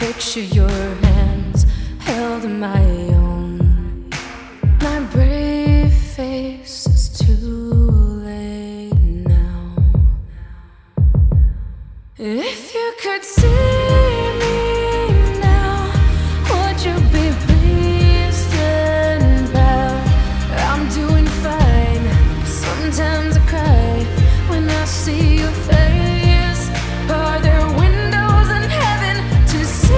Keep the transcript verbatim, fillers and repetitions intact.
picture your hands held in my own. My brave face is too late now. If you could see